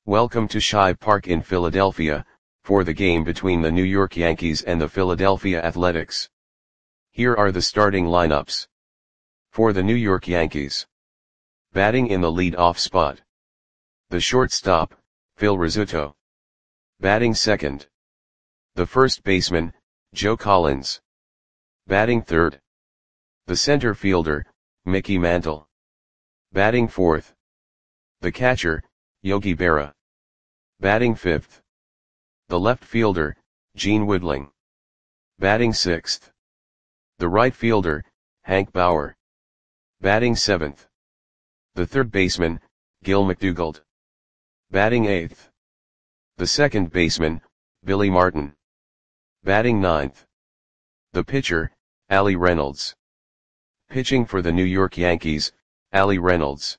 Welcome to Shive Park in Philadelphia, for the game between the New York Yankees and the Philadelphia Athletics. Here are the starting lineups. For the New York Yankees. Batting in the lead-off spot. The shortstop, Phil Rizzuto. Batting second. The first baseman, Joe Collins. Batting third. The center fielder, Mickey Mantle. Batting fourth. The catcher, Yogi Berra. Batting fifth. The left fielder, Gene Woodling. Batting sixth. The right fielder, Hank Bauer. Batting seventh. The third baseman, Gil McDougald. Batting eighth. The second baseman, Billy Martin. Batting ninth. The pitcher, Allie Reynolds. Pitching for the New York Yankees, Allie Reynolds.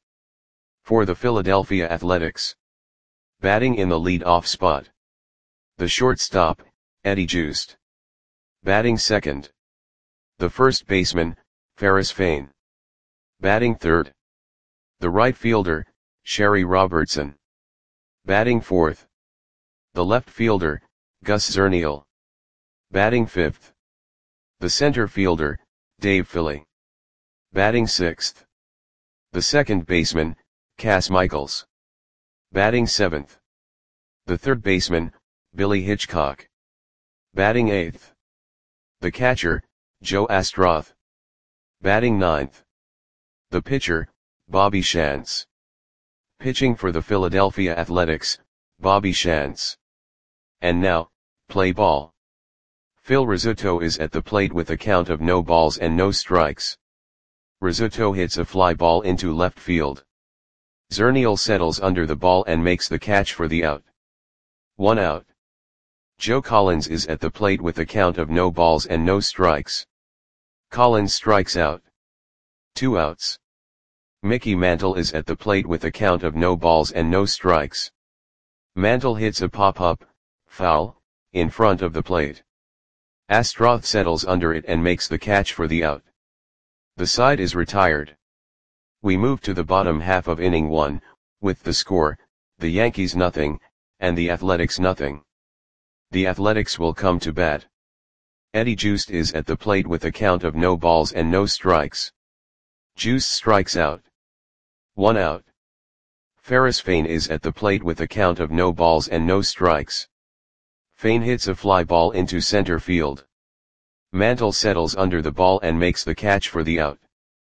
For the Philadelphia Athletics. Batting in the lead-off spot. The shortstop, Eddie Joost. Batting second. The first baseman, Ferris Fain. Batting third. The right fielder, Sherry Robertson. Batting fourth. The left fielder, Gus Zernial. Batting fifth. The center fielder, Dave Philly. Batting sixth. The second baseman, Cass Michaels. Batting seventh. The third baseman, Billy Hitchcock. Batting eighth. The catcher, Joe Astroth. Batting ninth. The pitcher, Bobby Shantz. Pitching for the Philadelphia Athletics, Bobby Shantz. And now, play ball. Phil Rizzuto is at the plate with a count of no balls and no strikes. Rizzuto hits a fly ball into left field. Zernial settles under the ball and makes the catch for the out. 1 out. Joe Collins is at the plate with a count of no balls and no strikes. Collins strikes out. 2 outs. Mickey Mantle is at the plate with a count of no balls and no strikes. Mantle hits a pop-up, foul, in front of the plate. Astroth settles under it and makes the catch for the out. The side is retired. We move to the bottom half of inning 1, with the score, the Yankees nothing, and the Athletics nothing. The Athletics will come to bat. Eddie Joost is at the plate with a count of no balls and no strikes. Joost strikes out. 1 out. Ferris Fain is at the plate with a count of no balls and no strikes. Fain hits a fly ball into center field. Mantle settles under the ball and makes the catch for the out.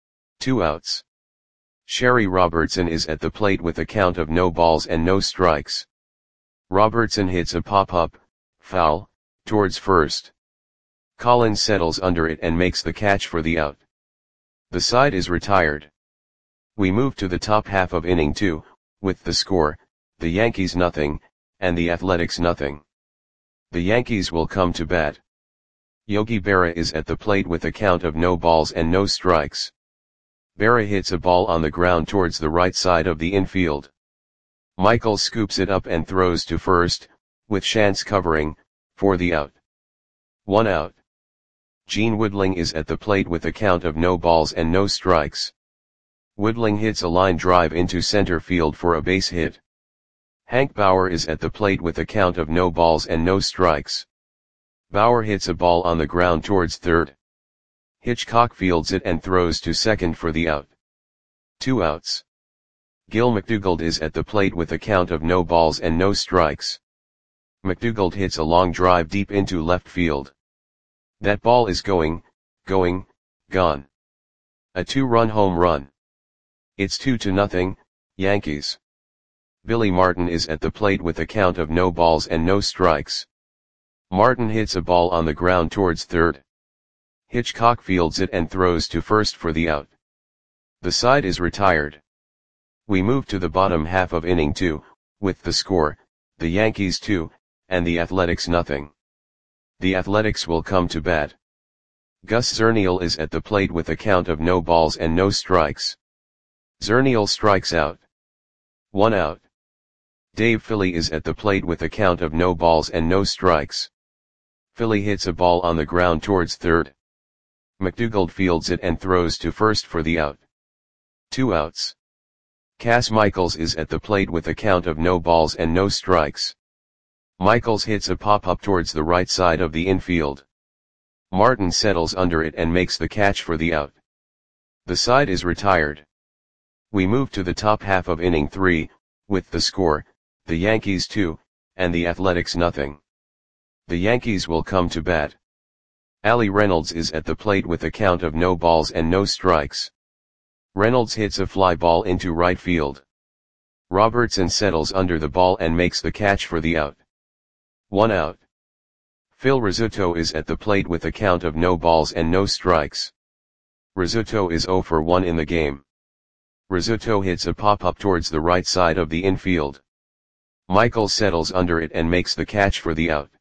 2 outs. Sherry Robertson is at the plate with a count of no balls and no strikes. Robertson hits a pop-up, foul, towards first. Collins settles under it and makes the catch for the out. The side is retired. We move to the top half of inning 2, with the score, the Yankees nothing, and the Athletics nothing. The Yankees will come to bat. Yogi Berra is at the plate with a count of no balls and no strikes. Berra hits a ball on the ground towards the right side of the infield. Michaels scoops it up and throws to first, with Shantz covering, for the out. 1 out. Gene Woodling is at the plate with a count of no balls and no strikes. Woodling hits a line drive into center field for a base hit. Hank Bauer is at the plate with a count of no balls and no strikes. Bauer hits a ball on the ground towards third. Hitchcock fields it and throws to second for the out. 2 outs. Gil McDougald is at the plate with a count of no balls and no strikes. McDougald hits a long drive deep into left field. That ball is gone. A 2-run home run. It's 2-0, Yankees. Billy Martin is at the plate with a count of no balls and no strikes. Martin hits a ball on the ground towards third. Hitchcock fields it and throws to first for the out. The side is retired. We move to the bottom half of inning 2, with the score, the Yankees 2, and the Athletics nothing. The Athletics will come to bat. Gus Zernial is at the plate with a count of no balls and no strikes. Zernial strikes out. 1 out. Dave Philly is at the plate with a count of no balls and no strikes. Philly hits a ball on the ground towards third. McDougald fields it and throws to first for the out. 2 outs. Cass Michaels is at the plate with a count of no balls and no strikes. Michaels hits a pop-up towards the right side of the infield. Martin settles under it and makes the catch for the out. The side is retired. We move to the top half of inning 3, with the score, the Yankees 2, and the Athletics nothing. The Yankees will come to bat. Ali Reynolds is at the plate with a count of no balls and no strikes. Reynolds hits a fly ball into right field. Robertson settles under the ball and makes the catch for the out. 1 out. Phil Rizzuto is at the plate with a count of no balls and no strikes. Rizzuto is 0 for 1 in the game. Rizzuto hits a pop-up towards the right side of the infield. Michaels settles under it and makes the catch for the out.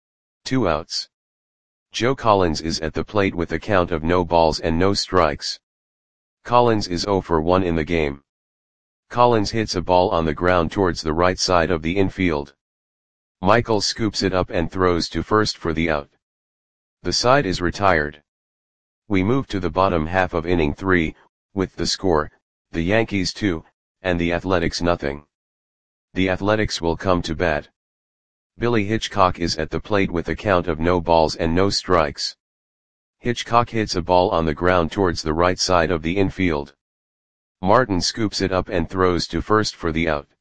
2 outs. Joe Collins is at the plate with a count of no balls and no strikes. Collins is 0 for 1 in the game. Collins hits a ball on the ground towards the right side of the infield. Michaels scoops it up and throws to first for the out. The side is retired. We move to the bottom half of inning 3, with the score, the Yankees 2, and the Athletics nothing. The Athletics will come to bat. Billy Hitchcock is at the plate with a count of no balls and no strikes. Hitchcock hits a ball on the ground towards the right side of the infield. Martin scoops it up and throws to first for the out.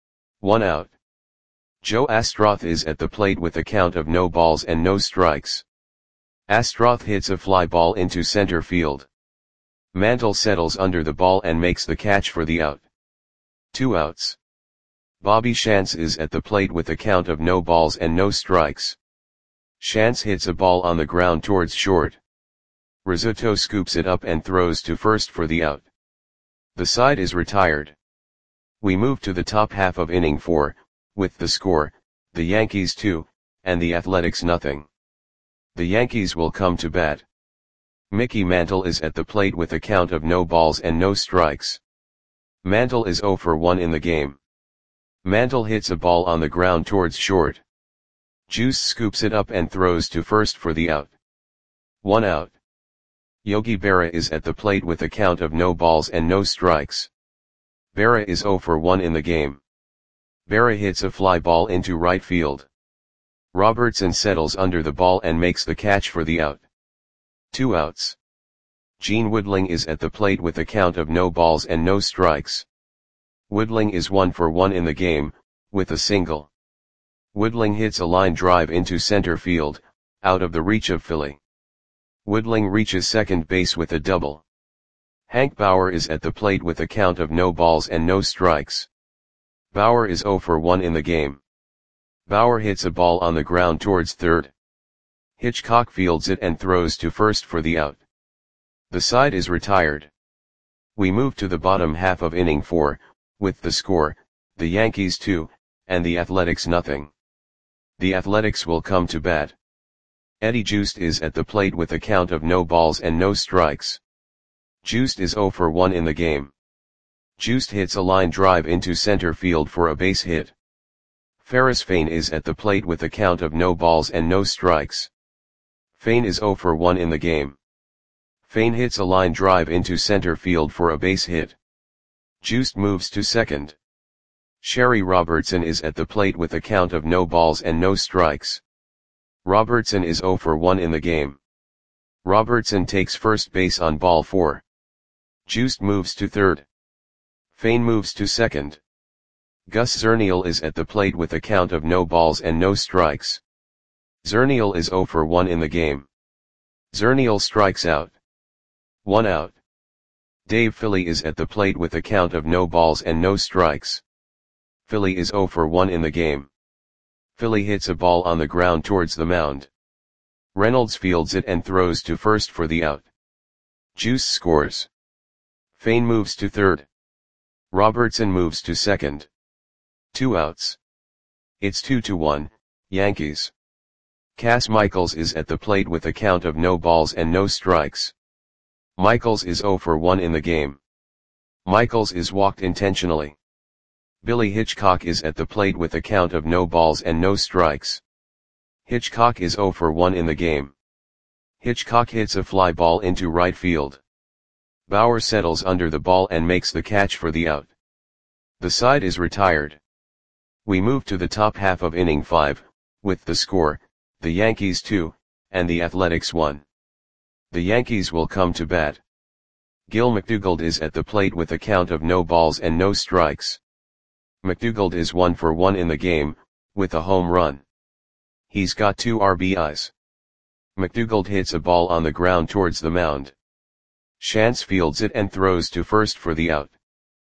1 out. Joe Astroth is at the plate with a count of no balls and no strikes. Astroth hits a fly ball into center field. Mantle settles under the ball and makes the catch for the out. 2 outs. Bobby Shantz is at the plate with a count of no balls and no strikes. Shantz hits a ball on the ground towards short. Rizzuto scoops it up and throws to first for the out. The side is retired. We move to the top half of inning 4, with the score, the Yankees 2, and the Athletics nothing. The Yankees will come to bat. Mickey Mantle is at the plate with a count of no balls and no strikes. Mantle is 0 for 1 in the game. Mantle hits a ball on the ground towards short. Juice scoops it up and throws to first for the out. 1 out. Yogi Berra is at the plate with a count of no balls and no strikes. Berra is 0 for 1 in the game. Berra hits a fly ball into right field. Robertson settles under the ball and makes the catch for the out. 2 outs. Gene Woodling is at the plate with a count of no balls and no strikes. Woodling is 1 for 1 in the game, with a single. Woodling hits a line drive into center field, out of the reach of Philly. Woodling reaches second base with a double. Hank Bauer is at the plate with a count of no balls and no strikes. Bauer is 0 for 1 in the game. Bauer hits a ball on the ground towards third. Hitchcock fields it and throws to first for the out. The side is retired. We move to the bottom half of inning 4, with the score, the Yankees 2, and the Athletics nothing. The Athletics will come to bat. Eddie Joost is at the plate with a count of no balls and no strikes. Joost is 0 for 1 in the game. Joost hits a line drive into center field for a base hit. Ferris Fain is at the plate with a count of no balls and no strikes. Fain is 0 for 1 in the game. Fain hits a line drive into center field for a base hit. Joost moves to second. Sherry Robertson is at the plate with a count of no balls and no strikes. Robertson is 0 for 1 in the game. Robertson takes first base on ball 4. Joost moves to third. Fain moves to second. Gus Zernial is at the plate with a count of no balls and no strikes. Zernial is 0 for 1 in the game. Zernial strikes out. 1 out. Dave Philly is at the plate with a count of no balls and no strikes. Philly is 0 for 1 in the game. Philly hits a ball on the ground towards the mound. Reynolds fields it and throws to first for the out. Juice scores. Fain moves to third. Robertson moves to second. 2 outs. It's 2-1, Yankees. Cass Michaels is at the plate with a count of no balls and no strikes. Michaels is 0 for 1 in the game. Michaels is walked intentionally. Billy Hitchcock is at the plate with a count of no balls and no strikes. Hitchcock is 0 for 1 in the game. Hitchcock hits a fly ball into right field. Bauer settles under the ball and makes the catch for the out. The side is retired. We move to the top half of inning 5, with the score, the Yankees 2, and the Athletics 1. The Yankees will come to bat. Gil McDougald is at the plate with a count of no balls and no strikes. McDougald is 1 for 1 in the game, with a home run. He's got 2 RBIs. McDougald hits a ball on the ground towards the mound. Shantz fields it and throws to first for the out.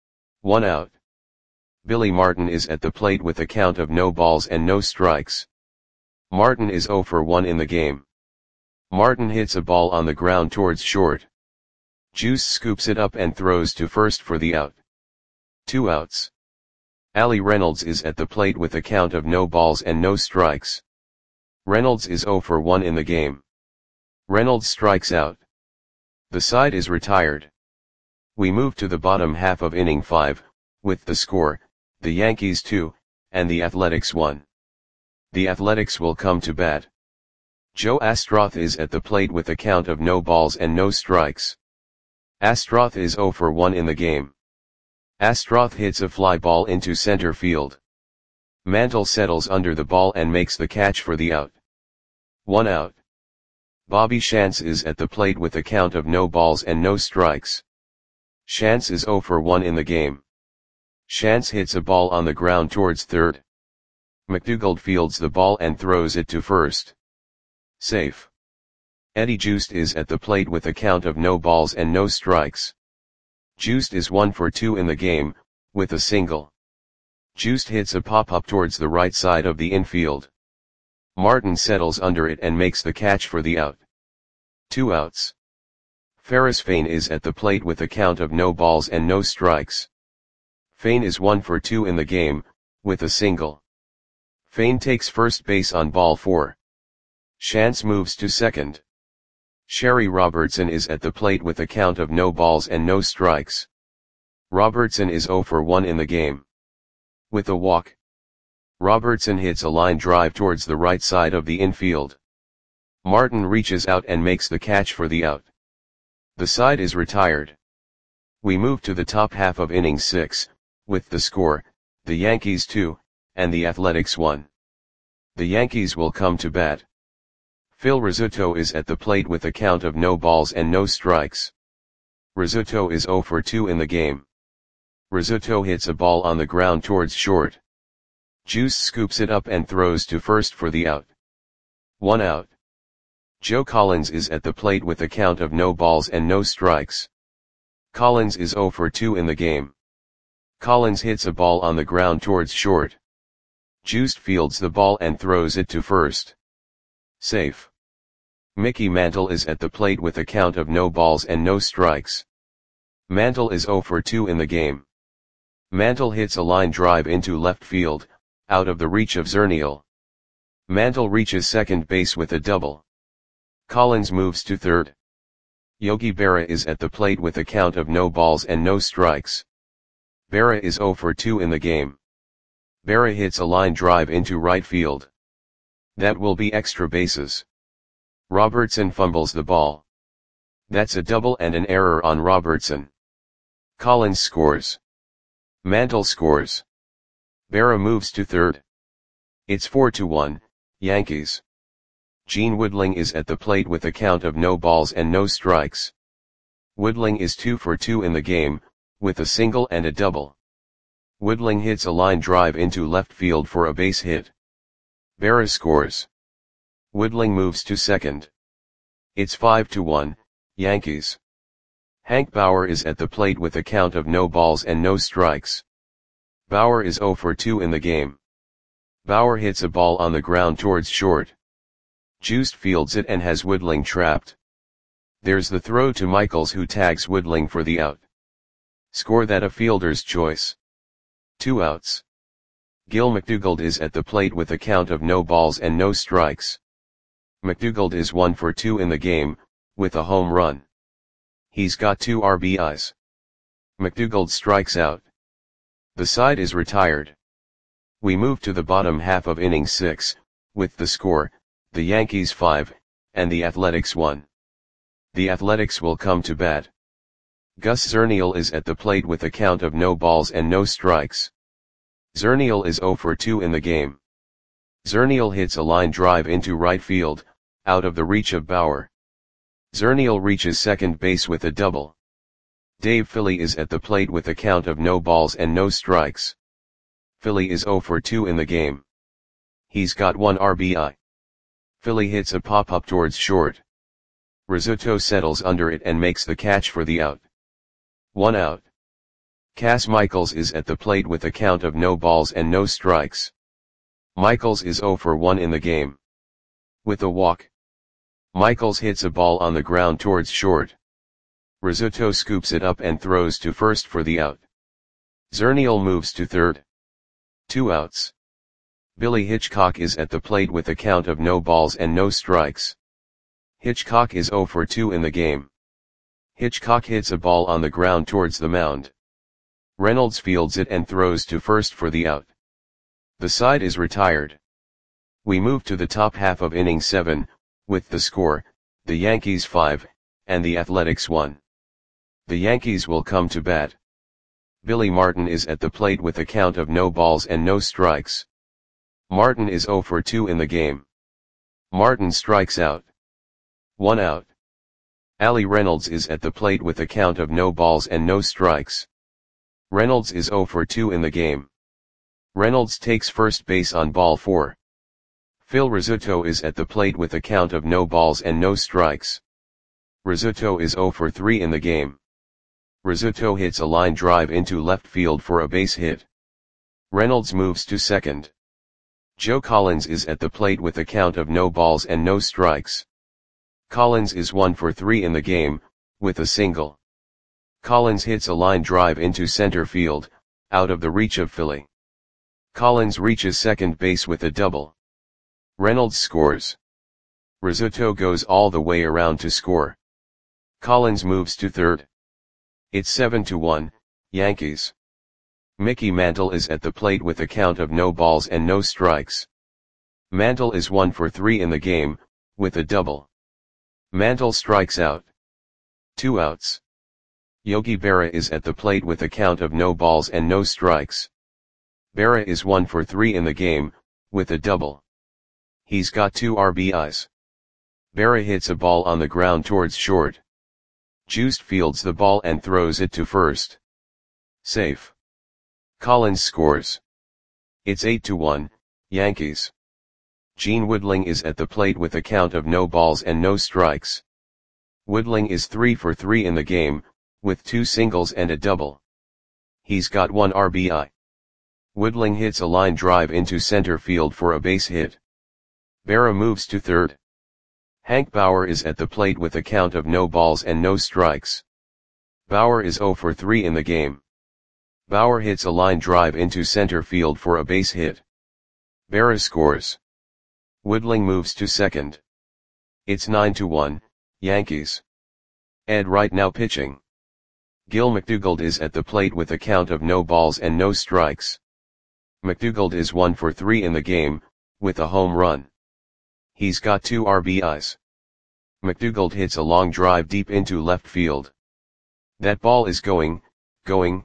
1 out. Billy Martin is at the plate with a count of no balls and no strikes. Martin is 0 for 1 in the game. Martin hits a ball on the ground towards short. Juice scoops it up and throws to first for the out. 2 outs. Ali Reynolds is at the plate with a count of no balls and no strikes. Reynolds is 0 for 1 in the game. Reynolds strikes out. The side is retired. We move to the bottom half of inning 5, with the score, the Yankees 2, and the Athletics 1. The Athletics will come to bat. Joe Astroth is at the plate with a count of no balls and no strikes. Astroth is 0 for 1 in the game. Astroth hits a fly ball into center field. Mantle settles under the ball and makes the catch for the out. 1 out. Bobby Shantz is at the plate with a count of no balls and no strikes. Shantz is 0 for 1 in the game. Shantz hits a ball on the ground towards third. McDougald fields the ball and throws it to first. Safe. Eddie Joost is at the plate with a count of no balls and no strikes. Joost is 1 for 2 in the game, with a single. Joost hits a pop-up towards the right side of the infield. Martin settles under it and makes the catch for the out. 2 outs. Ferris Fain is at the plate with a count of no balls and no strikes. Fain is 1 for 2 in the game, with a single. Fain takes first base on ball 4. Shantz moves to second. Sherry Robertson is at the plate with a count of no balls and no strikes. Robertson is 0 for 1 in the game. With a walk. Robertson hits a line drive towards the right side of the infield. Martin reaches out and makes the catch for the out. The side is retired. We move to the top half of inning 6, with the score, the Yankees 2, and the Athletics 1. The Yankees will come to bat. Phil Rizzuto is at the plate with a count of no balls and no strikes. Rizzuto is 0 for 2 in the game. Rizzuto hits a ball on the ground towards short. Juice scoops it up and throws to first for the out. 1 out. Joe Collins is at the plate with a count of no balls and no strikes. Collins is 0 for 2 in the game. Collins hits a ball on the ground towards short. Juice fields the ball and throws it to first. Safe. Mickey Mantle is at the plate with a count of no balls and no strikes. Mantle is 0 for 2 in the game. Mantle hits a line drive into left field, out of the reach of Zernial. Mantle reaches second base with a double. Collins moves to third. Yogi Berra is at the plate with a count of no balls and no strikes. Berra is 0 for 2 in the game. Berra hits a line drive into right field. That will be extra bases. Robertson fumbles the ball. That's a double and an error on Robertson. Collins scores. Mantle scores. Berra moves to third. It's 4-1, Yankees. Gene Woodling is at the plate with a count of no balls and no strikes. Woodling is 2 for 2 in the game, with a single and a double. Woodling hits a line drive into left field for a base hit. Berra scores. Woodling moves to second. It's 5-1, Yankees. Hank Bauer is at the plate with a count of no balls and no strikes. Bauer is 0 for 2 in the game. Bauer hits a ball on the ground towards short. Juiced fields it and has Woodling trapped. There's the throw to Michaels, who tags Woodling for the out. Score that a fielder's choice. 2 outs. Gil McDougald is at the plate with a count of no balls and no strikes. McDougald is 1 for 2 in the game, with a home run. He's got 2 RBIs. McDougald strikes out. The side is retired. We move to the bottom half of inning 6, with the score, the Yankees 5, and the Athletics 1. The Athletics will come to bat. Gus Zernial is at the plate with a count of no balls and no strikes. Zernial is 0 for 2 in the game. Zernial hits a line drive into right field, out of the reach of Bauer. Zernial reaches second base with a double. Dave Philly is at the plate with a count of no balls and no strikes. Philly is 0 for 2 in the game. He's got 1 RBI. Philly hits a pop-up towards short. Rizzuto settles under it and makes the catch for the out. 1 out. Cas Michaels is at the plate with a count of no balls and no strikes. Michaels is 0 for 1 in the game. With a walk. Michaels hits a ball on the ground towards short. Rizzuto scoops it up and throws to first for the out. Zernial moves to third. 2 outs. Billy Hitchcock is at the plate with a count of no balls and no strikes. Hitchcock is 0 for 2 in the game. Hitchcock hits a ball on the ground towards the mound. Reynolds fields it and throws to first for the out. The side is retired. We move to the top half of inning 7, with the score, the Yankees 5, and the Athletics 1. The Yankees will come to bat. Billy Martin is at the plate with a count of no balls and no strikes. Martin is 0 for 2 in the game. Martin strikes out. 1 out. Ali Reynolds is at the plate with a count of no balls and no strikes. Reynolds is 0 for 2 in the game. Reynolds takes first base on ball 4. Phil Rizzuto is at the plate with a count of no balls and no strikes. Rizzuto is 0 for 3 in the game. Rizzuto hits a line drive into left field for a base hit. Reynolds moves to second. Joe Collins is at the plate with a count of no balls and no strikes. Collins is 1 for 3 in the game, with a single. Collins hits a line drive into center field, out of the reach of Philly. Collins reaches second base with a double. Reynolds scores. Rizzuto goes all the way around to score. Collins moves to third. It's 7-1, Yankees. Mickey Mantle is at the plate with a count of no balls and no strikes. Mantle is 1 for 3 in the game, with a double. Mantle strikes out. 2 outs. Yogi Berra is at the plate with a count of no balls and no strikes. Berra is 1 for 3 in the game, with a double. He's got 2 RBIs. Berra hits a ball on the ground towards short. Juiced fields the ball and throws it to first. Safe. Collins scores. It's 8-1, Yankees. Gene Woodling is at the plate with a count of no balls and no strikes. Woodling is 3 for 3 in the game, with 2 singles and a double. He's got 1 RBI. Woodling hits a line drive into center field for a base hit. Berra moves to third. Hank Bauer is at the plate with a count of no balls and no strikes. Bauer is 0 for 3 in the game. Bauer hits a line drive into center field for a base hit. Berra scores. Woodling moves to second. It's 9-1, Yankees. Ed Wright now pitching. Gil McDougald is at the plate with a count of no balls and no strikes. McDougald is 1 for 3 in the game, with a home run. He's got 2 RBIs. McDougald hits a long drive deep into left field. That ball is going, gone.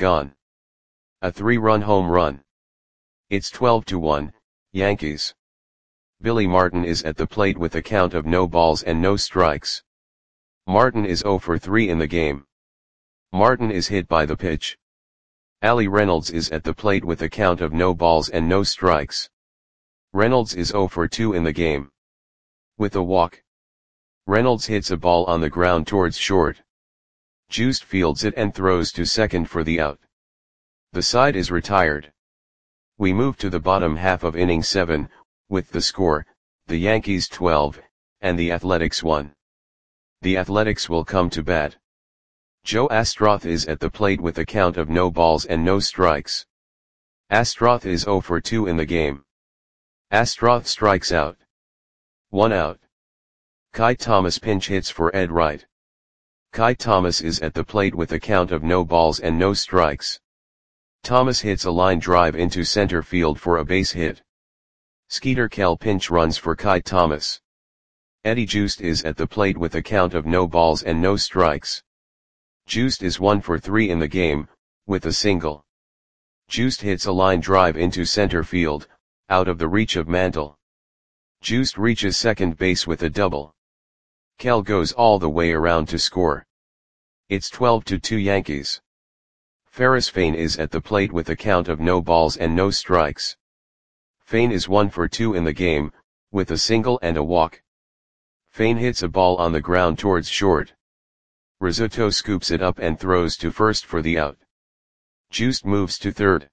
A 3-run home run. It's 12-1, Yankees. Billy Martin is at the plate with a count of no balls and no strikes. Martin is 0 for 3 in the game. Martin is hit by the pitch. Ali Reynolds is at the plate with a count of no balls and no strikes. Reynolds is 0 for 2 in the game. With a walk. Reynolds hits a ball on the ground towards short. Juiced fields it and throws to second for the out. The side is retired. We move to the bottom half of inning 7, with the score, the Yankees 12, and the Athletics 1. The Athletics will come to bat. Joe Astroth is at the plate with a count of no balls and no strikes. Astroth is 0 for 2 in the game. Astroth strikes out. 1 out. Kai Thomas pinch hits for Ed Wright. Kai Thomas is at the plate with a count of no balls and no strikes. Thomas hits a line drive into center field for a base hit. Skeeter Kell pinch runs for Kai Thomas. Eddie Juiced is at the plate with a count of no balls and no strikes. Juiced is 1 for 3 in the game, with a single. Juiced hits a line drive into center field, out of the reach of Mantle. Juiced reaches second base with a double. Kell goes all the way around to score. It's 12-2 Yankees. Ferris Fain is at the plate with a count of no balls and no strikes. Fain is 1 for 2 in the game, with a single and a walk. Fain hits a ball on the ground towards short. Rizzuto scoops it up and throws to first for the out. Juiced moves to third.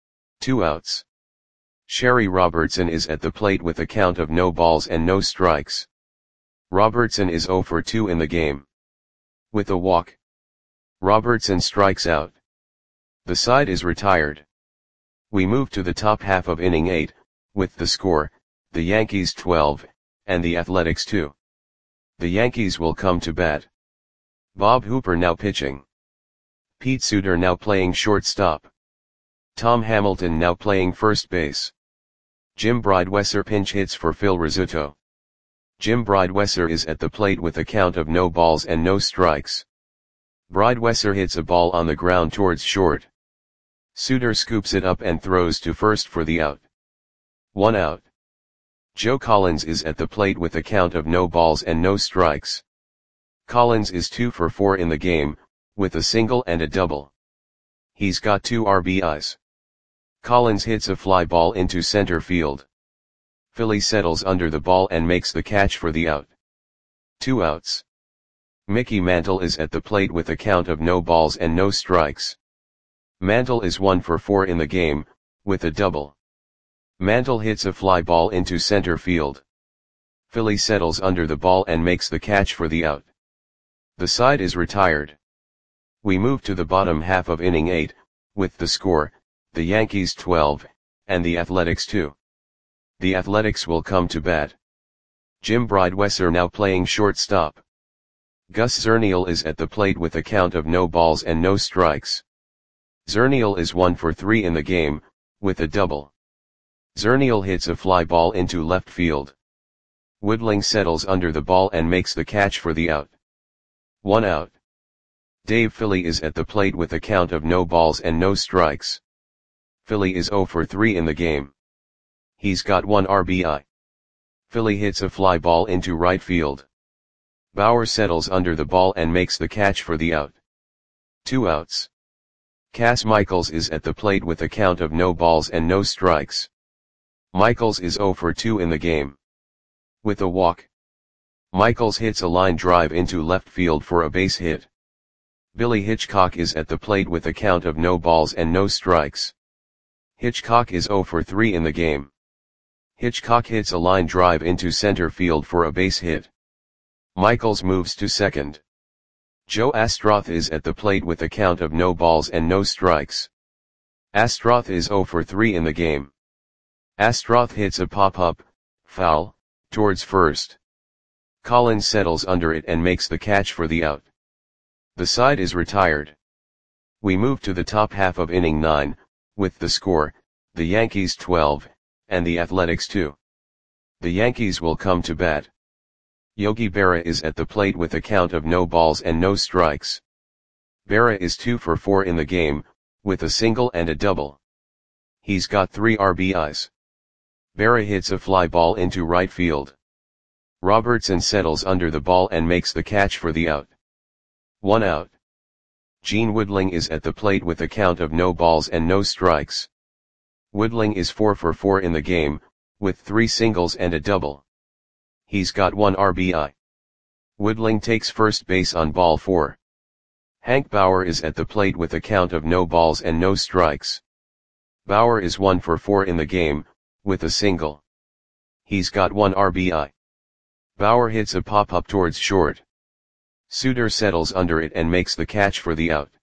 2 outs. Sherry Robertson is at the plate with a count of no balls and no strikes. Robertson is 0 for 2 in the game. With a walk, Robertson strikes out. The side is retired. We move to the top half of inning 8, with the score, the Yankees 12, and the Athletics 2. The Yankees will come to bat. Bob Hooper now pitching. Pete Suter now playing shortstop. Tom Hamilton now playing first base. Jim Bridewesser pinch hits for Phil Rizzuto. Jim Bridewesser is at the plate with a count of no balls and no strikes. Bridewesser hits a ball on the ground towards short. Suter scoops it up and throws to first for the out. 1 out. Joe Collins is at the plate with a count of no balls and no strikes. Collins is 2 for 4 in the game, with a single and a double. He's got 2 RBIs. Collins hits a fly ball into center field. Philly settles under the ball and makes the catch for the out. 2 outs. Mickey Mantle is at the plate with a count of no balls and no strikes. Mantle is 1 for 4 in the game, with a double. Mantle hits a fly ball into center field. Philly settles under the ball and makes the catch for the out. The side is retired. We move to the bottom half of inning 8, with the score, the Yankees 12, and the Athletics 2. The Athletics will come to bat. Jim Bridewesser now playing shortstop. Gus Zernial is at the plate with a count of no balls and no strikes. Zernial is 1 for 3 in the game, with a double. Zernial hits a fly ball into left field. Woodling settles under the ball and makes the catch for the out. 1 out. Dave Philly is at the plate with a count of no balls and no strikes. Philly is 0 for 3 in the game. He's got 1 RBI. Philly hits a fly ball into right field. Bauer settles under the ball and makes the catch for the out. 2 outs. Cass Michaels is at the plate with a count of no balls and no strikes. Michaels is 0 for 2 in the game. With a walk, Michaels hits a line drive into left field for a base hit. Billy Hitchcock is at the plate with a count of no balls and no strikes. Hitchcock is 0 for 3 in the game. Hitchcock hits a line drive into center field for a base hit. Michaels moves to second. Joe Astroth is at the plate with a count of no balls and no strikes. Astroth is 0 for 3 in the game. Astroth hits a pop-up, foul, towards first. Collins settles under it and makes the catch for the out. The side is retired. We move to the top half of inning 9, with the score, the Yankees 12, and the Athletics 2. The Yankees will come to bat. Yogi Berra is at the plate with a count of no balls and no strikes. Berra is 2 for 4 in the game, with a single and a double. He's got 3 RBIs. Berra hits a fly ball into right field. Robertson settles under the ball and makes the catch for the out. 1 out. Gene Woodling is at the plate with a count of no balls and no strikes. Woodling is 4 for 4 in the game, with 3 singles and a double. He's got 1 RBI. Woodling takes first base on ball 4. Hank Bauer is at the plate with a count of no balls and no strikes. Bauer is 1 for 4 in the game, with a single. He's got 1 RBI. Bauer hits a pop-up towards short. Suter settles under it and makes the catch for the out.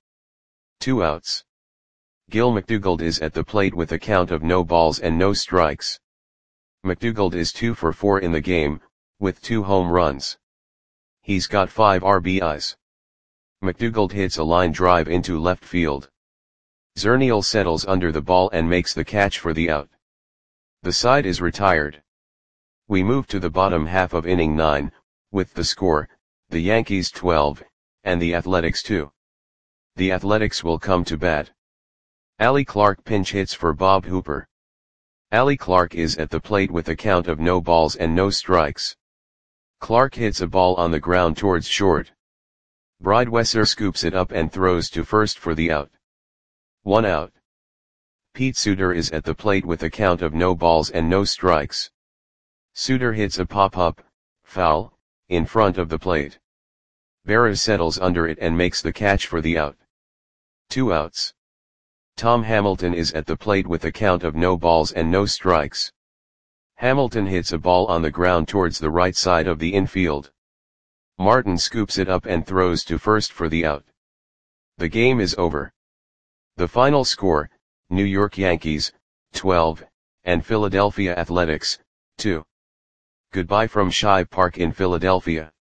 2 outs. Gil McDougald is at the plate with a count of no balls and no strikes. McDougald is 2 for 4 in the game, with 2 home runs. He's got 5 RBIs. McDougald hits a line drive into left field. Zernial settles under the ball and makes the catch for the out. The side is retired. We move to the bottom half of inning 9, with the score, the Yankees 12, and the Athletics 2. the Athletics will come to bat. Allie Clark pinch hits for Bob Hooper. Allie Clark is at the plate with a count of no balls and no strikes. Clark hits a ball on the ground towards short. Bridewesser scoops it up and throws to first for the out. 1 out. Pete Suter is at the plate with a count of no balls and no strikes. Suter hits a pop-up, foul, in front of the plate. Berra settles under it and makes the catch for the out. 2 outs. Tom Hamilton is at the plate with a count of no balls and no strikes. Hamilton hits a ball on the ground towards the right side of the infield. Martin scoops it up and throws to first for the out. The game is over. The final score, New York Yankees, 12, and Philadelphia Athletics, 2. Goodbye from Shibe Park in Philadelphia.